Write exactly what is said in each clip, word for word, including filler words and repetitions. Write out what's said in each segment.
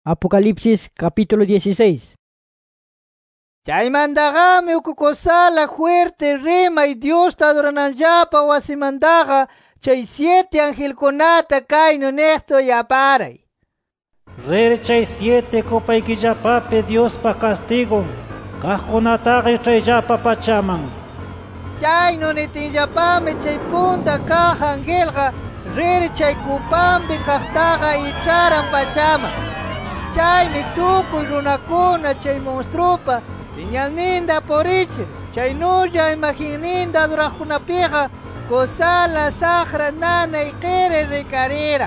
Apocalipsis capítulo dieciséis. Chaymandagami ukukosala fuerte rimay Diosta adorananllapa wasimandaga chay siete angelkunata kaynu nexto yaparay. Rir chay siete kopaykillapapi Diospa castigo kaqkunataqa chayllapa pachaman. Chaynu nitinllapami chay punta kaq angelqa rir chay kupampi kaqtaqa icharan pachaman. Chaymi tukuy runakuna chay monstrupa señalninda porichir chaynulla imaginninda aduraqkunapiqa kusala saqra nanay qiri rikarira.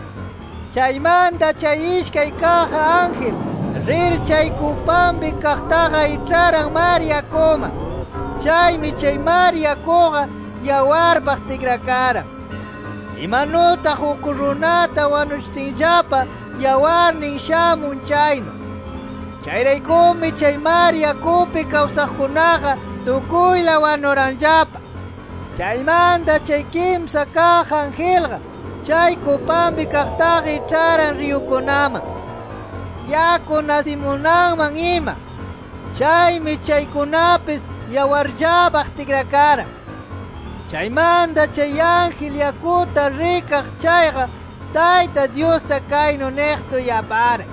Chaymanta chay ishkay kaqa ángel rir chay kupampi kaqtaqa icharan mar yakuma. Chaymi chay mar yakuqa yawarpaq tikrakara. Imanutaq uk runata wanuchitinllapa yawarnin shamun chaynu. Chayraykumi chay mar yakupi kawsaqkunaqa tukuyla wanuranllapa. Chaymanta chay kimsa kaq angelqa chay kupampi kaqtaqa icharan riyukunaman, yaku nasimunanman ima. Chaymi chaykunapis yawarllapaq tikrakara. Chaymanta chay ángel yakuta rikaq chayqa Tayta Diosta kaynu nexto yaparay.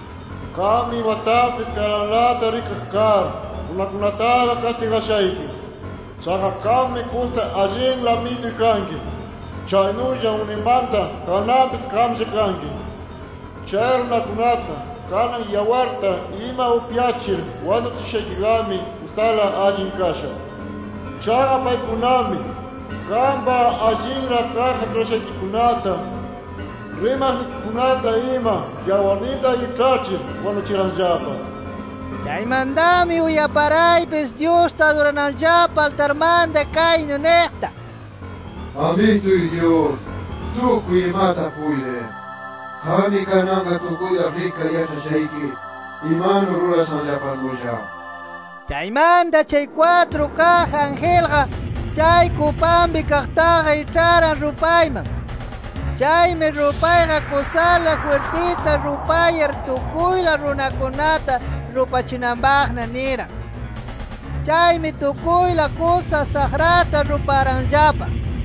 Qami watapis karanlata rikaq kar, runakunataqa kastigashayki. Chaqa qammi kusa allinla mituy kanki. Chaynulla unimanta kanapis qamlla kanki. Chay runakunata kanan yawarta ima upyachir wanuchishaykigami kusala allin kasha. Chaqa paykunami qamba allinla kaq rurashaykikunata rimaqnikikunata ima yawarnita ichachir wanuchiranllapa. Chaymantami uyaparaypis Diosta adorananllapa altarmanta kaynu nexta: Amituy Dios, tukuy imata puyde. Qami kananqa tukuyta rika yachashayki imanu rurasanllapanulla. Chaymanta chay cuatro kaq angelqa chay kupampi kaqtaqa icharan rupayman. Chaymi rupayqa kusala fuertita rupayar tukuyla runakunata rupachinanpaqna niran. Chaymi tukuyla kusa saqrata ruparanllapa.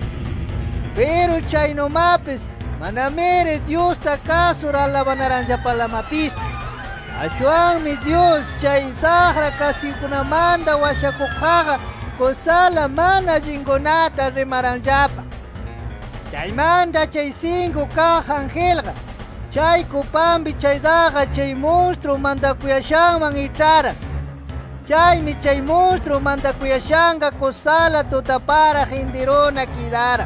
Pero chaynumapis manamiri Diosta kasur alabanaranllapalamapis. Ashwanmi Dios chay saqra kasiykunamanta washakuqqa kusala mana allinkunata rimaranllapa. Chaymanta chay cinco kaq angelqa chay kupampi chaydaqa chay monstruo mantakuyashanman icharan. Chaymi chay monstruo mantakuyashanqa kusala tutaparaq intiruna kidaran.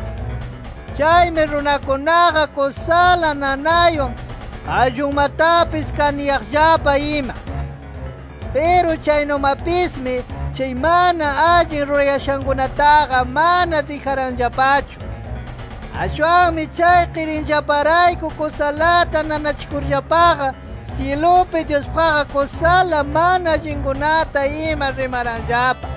Chaymi runakunaqa kusala nanaywan ayllunmatapis kaniyaqllapa ima. Pero chaynumapismi chay mana allin rurayashankunataqa mana dijaranllapachu. Ashwanmi chay qirinllaparayku kusalata nanachikurllapaqa cielopi Diospaqa kusala mana allinkunata ima rimaranllapa.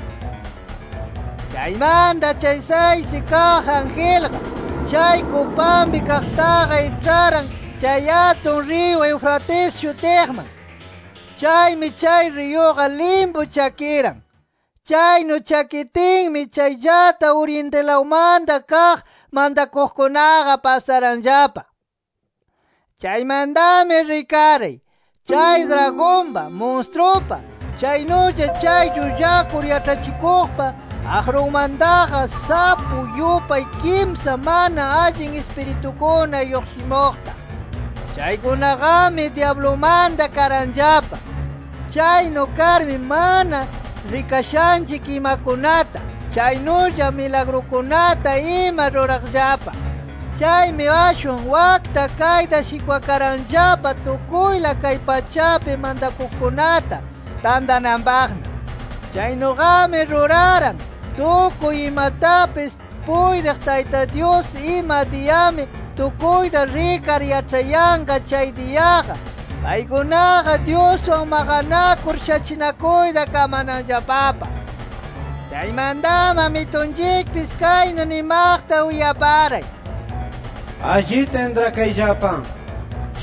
Chaymanta chay saysi kaq angelqa chay kupampi kaqtaqa icharan chay atun río Eufrates shutiqman. Chaymi chay riyuqa limpu chakiran. Chaynu chakitinmi chayllata orientalawmanta kaq mantakuqkunaqa pasaranllapa. Chaymantami rikaray chay dragonpa, monstrupa, chaynulla chay llullakur yachachikuqpa aqrunmantaqa sapu yupay kimsa mana allin espiritukuna lluqsimuqta. Chaykunaqami diablomanta karanllapa. Chaynu karmi mana rikashanchik imakunata, chaynulla milagrukunata ima ruraqllapa. Chaymi ashwan wakta kayta shikwakaranllapa tukuyla kay pachapi mantakuqkunata tantananpaqna. Chaynuqami ruraran tukuy imatapis puydiq Tayta Dios ima diyami tukuyta rikar yachayanqa chay diyaqa. Paykunaqa Dioswan maqanakur shachinakuyta kamananllapapa. Chaymantama mitunchikpis kaynu nimaqta uyaparay: Allí tendrá kayllapa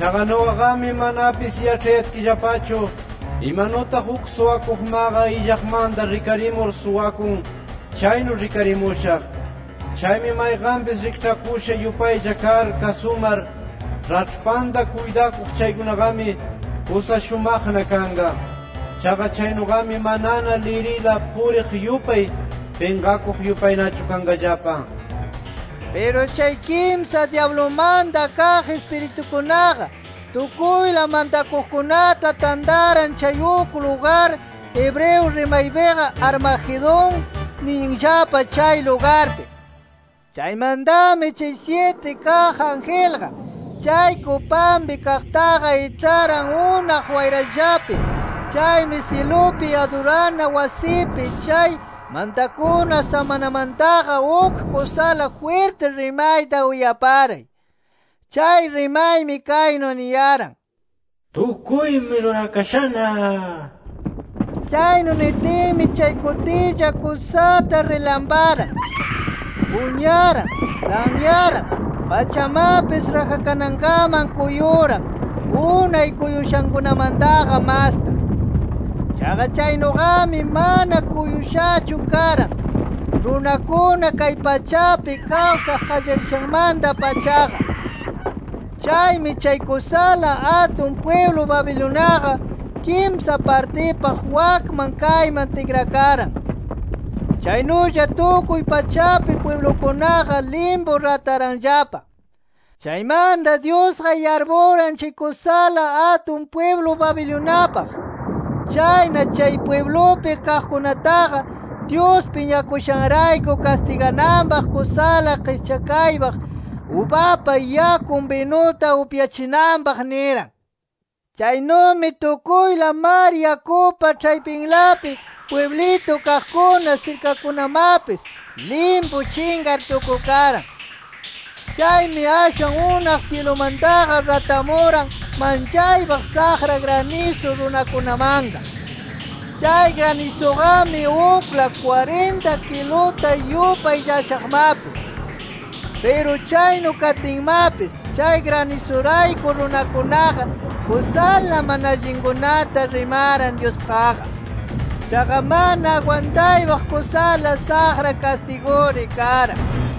Chaqa nuqaqami manapis yach'ayatkillapachu imanutaq huk suwakuqmaqa illaqmanta rikarimur suwakun chaynu rikarimushaq. Chaymi mayqanpis rikch'akusha yupaylla kar kasumar rach'panta kuydakuq chaykunaqami kusa shumaqna kanga. Chaqa chaynuqami manana lirila puriq yupay pinqakuq yupaynachu kangallapa. Pero chay kimsa diablomanta kaq espiritukunaqa tukuyla mantakuqkunata tandaran chay uk lugar hebreo rimaypiqa Armagedón ninllapa chay lugarpi. Chaymantami chay siete kaq angelqa chay kupampi kaqtaqa ich'aran unaq wayrallapi. Chaymi silupi adurana wasipi chay mantakuna samanamantaqa uk kusala fuerte rimayta uyaparay. Chay rimaymi kaynu niyaran: tukuymi rurakashana. Chaynu nitimi chay kutilla kusata rilamparan, puñaran, lanyaran, pachamapis rajakanankaman kuyuran, unay kuyushankunamantaqa masta. Chaqa chaynuqami mana kuyushachu karan runakuna kay pachapi kawsaq qallarishanmanta pachaqa. Chaymi chay kusala atun pueblo Babiloniaqa kimsa partipaq wakman kayman tikrakaran. Chaynulla tukuy pachapi pueblokunaqa limbo rataranllapa. Chaymanta Diosqa yarpuran chay kusala atun pueblo Babiloniapaq. Chayna chay pueblopi kaqkunataqa Dios piñakushanrayku castigananpaq kusala qischakaypaq upapa yakun binuta upyachinanpaq niran. Chaynumi tukuyla mar yakupa chaypinlapi pueblito kaqkuna sirkakunamapis limpu chingar tukukaran. Chaymi ashan unaq cielomantaqa ratamuran manchaypaq saqra granizo runakunamanta. Chay granizoqami ukla cuarenta kilota yupay llashaqmapis. Pero chaynu katinmapis chay granizorayku runakunaqa kusala mana allinkunata rimaran Diospaqqa. Chaqa mana aguantaypaq kusala saqra castiguri karan.